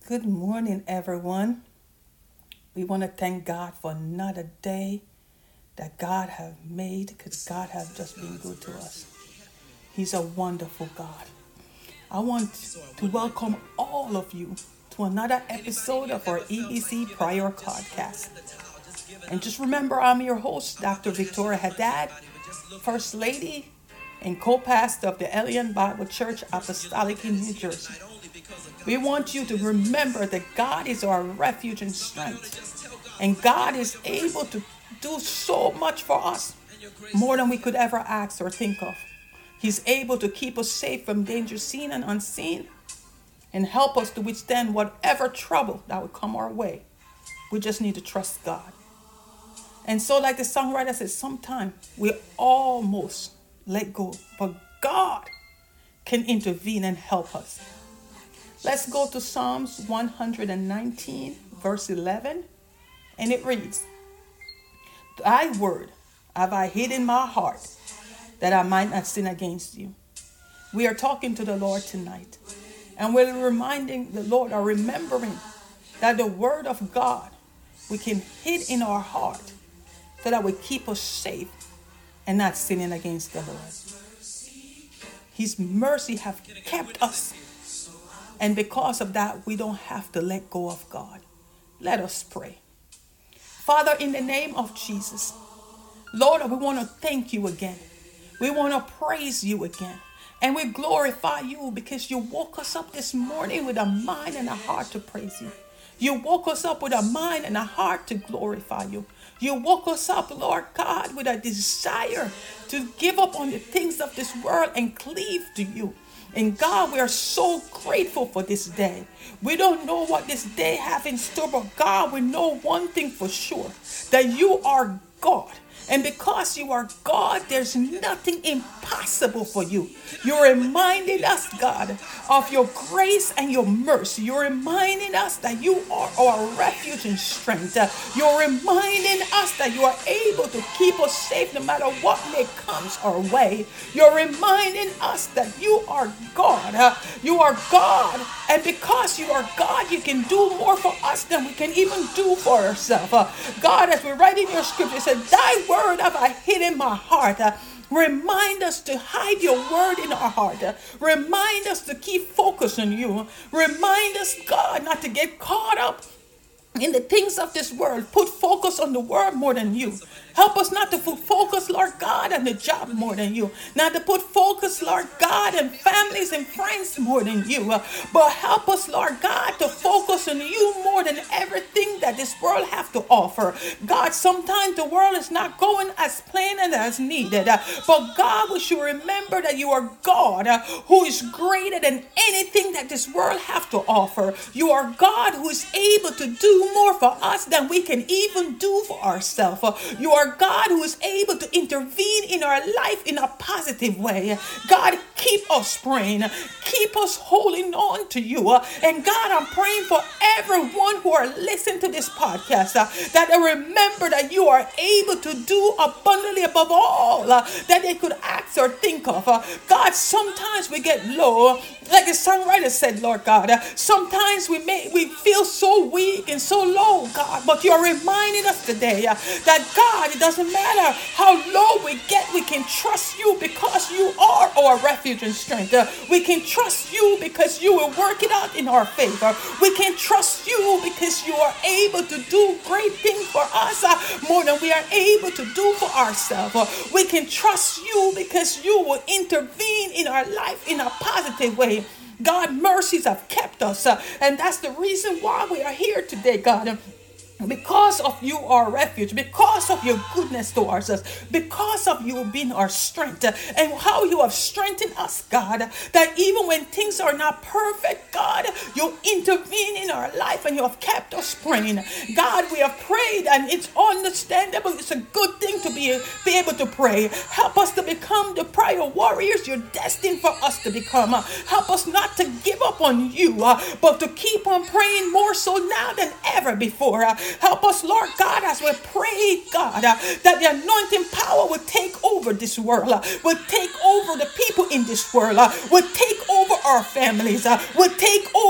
Good morning, everyone. We want to thank God for another day that God have made because God has just been good to us. He's a wonderful God. I want to welcome all of you to another episode of our EBC Prior Podcast. And just remember, I'm your host, Dr. Victoria Haddad, First Lady and co-pastor of the Elian Bible Church Apostolic in New Jersey. We want you to remember that God is our refuge and strength. And God is able to do so much for us, more than we could ever ask or think of. He's able to keep us safe from danger seen and unseen and help us to withstand whatever trouble that would come our way. We just need to trust God. And so, like the songwriter says, sometimes we almost let go, but God can intervene and help us. Let's go to Psalms 119, verse 11, and it reads, Thy word have I hid in my heart, that I might not sin against you. We are talking to the Lord tonight, and we're reminding the Lord or remembering that the word of God we can hid in our heart so that we keep us safe and not sinning against the Lord. His mercy have kept us. And because of that, we don't have to let go of God. Let us pray. Father, in the name of Jesus, Lord, we want to thank you again. We want to praise you again. And we glorify you because you woke us up this morning with a mind and a heart to praise you. You woke us up with a mind and a heart to glorify you. You woke us up, Lord God, with a desire to give up on the things of this world and cleave to you. And God, we are so grateful for this day. We don't know what this day have in store, but God, we know one thing for sure, that you are God. And because you are God, there's nothing impossible for you. You're reminding us, God, of your grace and your mercy. You're reminding us that you are our refuge and strength. You're reminding us that you are able to keep us safe no matter what may comes our way. You're reminding us that you are God. You are God. And because you are God, you can do more for us than we can even do for ourselves. God, as we write in your scripture, it said, Thy word have I hid in my heart. Remind us to hide your word in our heart. Remind us to keep focus on you. Remind us, God, not to get caught up in the things of this world. Put focus on the word more than you. Help us not to put focus, Lord God, on the job more than you. Not to put focus, Lord God, on families and friends more than you. But help us, Lord God, to focus on you more than everything that this world have to offer. God, sometimes the world is not going as planned and as needed. But God, we should remember that you are God who is greater than anything that this world have to offer. You are God who is able to do more for us than we can even do for ourselves. You are God who is able to intervene in our life in a positive way. God, keep us praying. Keep us holding on to you. And God, I'm praying for everyone who are listening to this podcast that they remember that you are able to do abundantly above all that they could ask or think of. God, sometimes we get low. Like the songwriter said, Lord God, sometimes we feel so weak and so low, God, but you're reminding us today that God, it doesn't matter how low we get, we can trust you because you are our refuge and strength. We can trust you because you will work it out in our favor. We can trust you because you are able to do great things for us more than we are able to do for ourselves. We can trust you because you will intervene in our life in a positive way. God, mercies have kept us, and that's the reason why we are here today, God. Because of you, our refuge, because of your goodness towards us, because of you being our strength, and how you have strengthened us, God, that even when things are not perfect, God, you intervene in our life and you have kept us praying. God, we have prayed and it's understandable. It's a good thing to be able to pray. Help us to become the prayer warriors you're destined for us to become. Help us not to give up on you, but to keep on praying more so now than ever before. Help us, Lord God, as we pray, God, that the anointing power will take over this world, will take over the people in this world, will take over our families, will take over our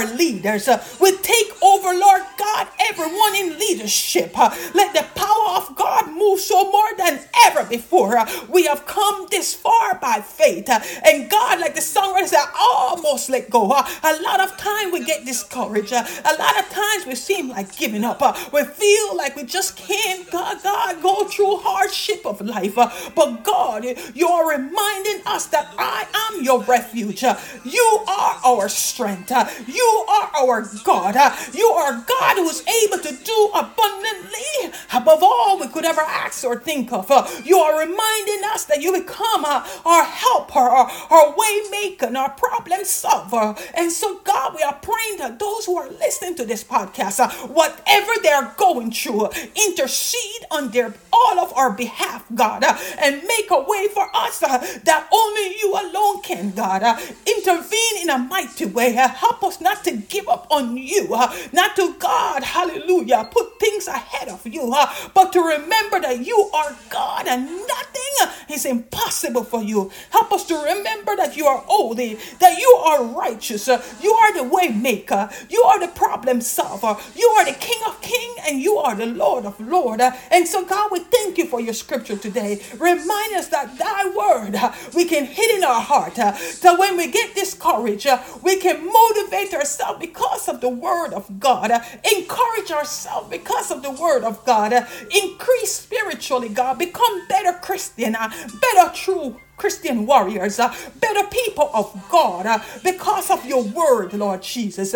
leaders. We take over, Lord God, everyone in leadership. Let the power of God move so more than ever before. We have come this far by faith. And God, like the songwriter said, almost let go. A lot of time we get discouraged. A lot of times we seem like giving up. We feel like we just can't, God, go through hardship of life. But God, you are reminding us that I am your refuge. You are our strength. You are our God. You are God who is able to do abundantly above all we could ever ask or think of. You are reminding us that you become our helper, our way maker, our problem solver. And so, God, we are praying that those who are listening to this podcast, whatever they're going through, intercede on all of our behalf, God, and make a way for us that only you alone can, God. Intervene in a mighty way. Help us not to give up on you, not to, God, hallelujah, put things ahead of you, but to remember that you are God and nothing is impossible for you. Help us to remember that you are holy, that you are righteous, you are the way maker, you are the problem solver, you are the King of Kings, and you are the Lord of Lords. And so, God, we thank you for your scripture today. Remind us that thy word we can hit in our heart, that when we get discouraged, we can motivate ourselves because of the word of God, encourage ourselves because of the word of God, increase spiritually, God, become better Christian, better true Christian warriors, better people of God, because of your word, Lord Jesus.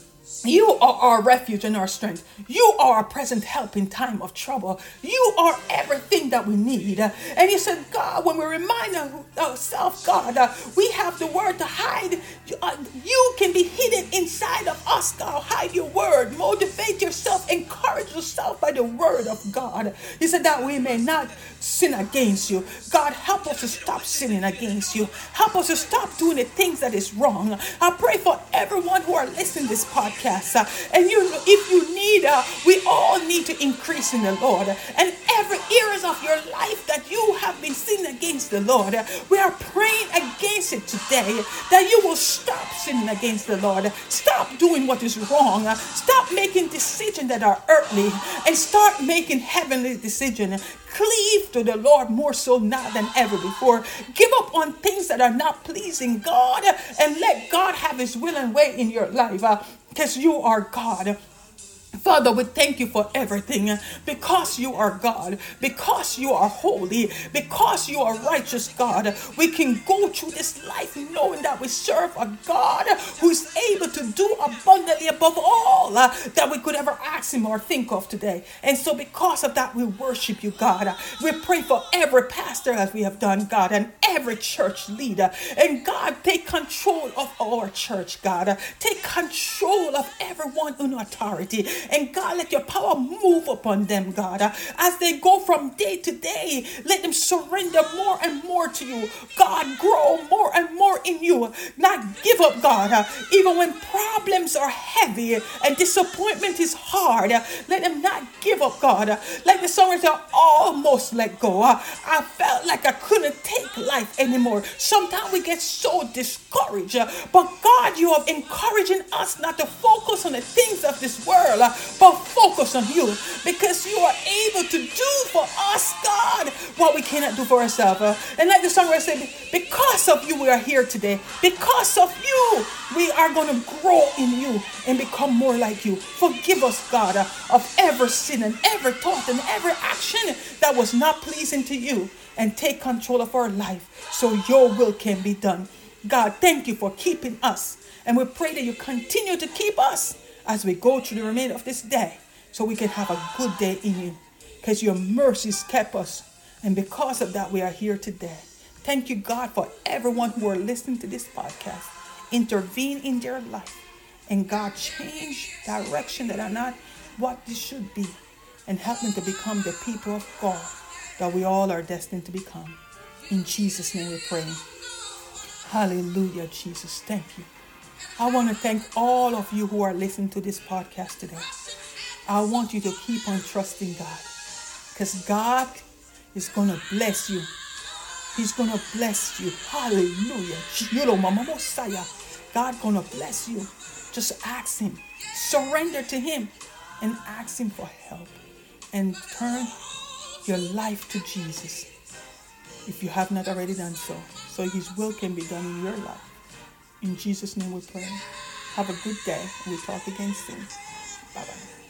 You are our refuge and our strength. You are our present help in time of trouble. You are everything that we need. And you said, God, when we remind ourselves, God, we have the word to hide. You can be hidden inside of us, God. Hide your word. Motivate yourself. Encourage yourself by the word of God. You said that we may not sin against you. God, help us to stop sinning against you. Help us to stop doing the things that is wrong. I pray for everyone who are listening to this podcast. And if you need, we all need to increase in the Lord. And every areas of your life that you have been sinning against the Lord, we are praying against it today, that you will stop sinning against the Lord. Stop doing what is wrong. Stop making decisions that are earthly and start making heavenly decisions. Cleave to the Lord more so now than ever before. Give up on things that are not pleasing God and let God have his will and way in your life, because you are God. Father, we thank you for everything, because you are God, because you are holy, because you are righteous, God. We can go through this life knowing that we serve a God who is able to do abundantly above all that we could ever ask him or think of today. And so because of that, we worship you, God. We pray for every pastor as we have done, God, and every church leader. And God, take control of our church, God. Take control of everyone in authority. And God, let your power move upon them, God. As they go from day to day, let them surrender more and more to you. God, grow more and more in you. Not give up, God. Even when problems are heavy and disappointment is hard, let them not give up, God. Like the songwriter, almost let go. I felt like I couldn't take life anymore. Sometimes we get so discouraged. But God, you are encouraging us not to focus on the things of this world, but focus on you, because you are able to do for us, God, what we cannot do for ourselves. And like the songwriter said, because of you we are here today. Because of you we are going to grow in you and become more like you. Forgive us, God, of every sin and every thought and every action that was not pleasing to you, and take control of our life so your will can be done. God, thank you for keeping us, and we pray that you continue to keep us as we go through the remainder of this day, so we can have a good day in you, because your mercies kept us, and because of that we are here today. Thank you, God, for everyone who are listening to this podcast. Intervene in their life, and God, change direction that are not what they should be, and help them to become the people of God that we all are destined to become. In Jesus' name we pray. Hallelujah, Jesus. Thank you. I want to thank all of you who are listening to this podcast today. I want you to keep on trusting God, because God is going to bless you. He's going to bless you. Hallelujah. God going to bless you. Just ask him. Surrender to him and ask him for help. And turn your life to Jesus if you have not already done so. So his will can be done in your life. In Jesus' name we pray. Have a good day. We'll talk again soon. Bye-bye.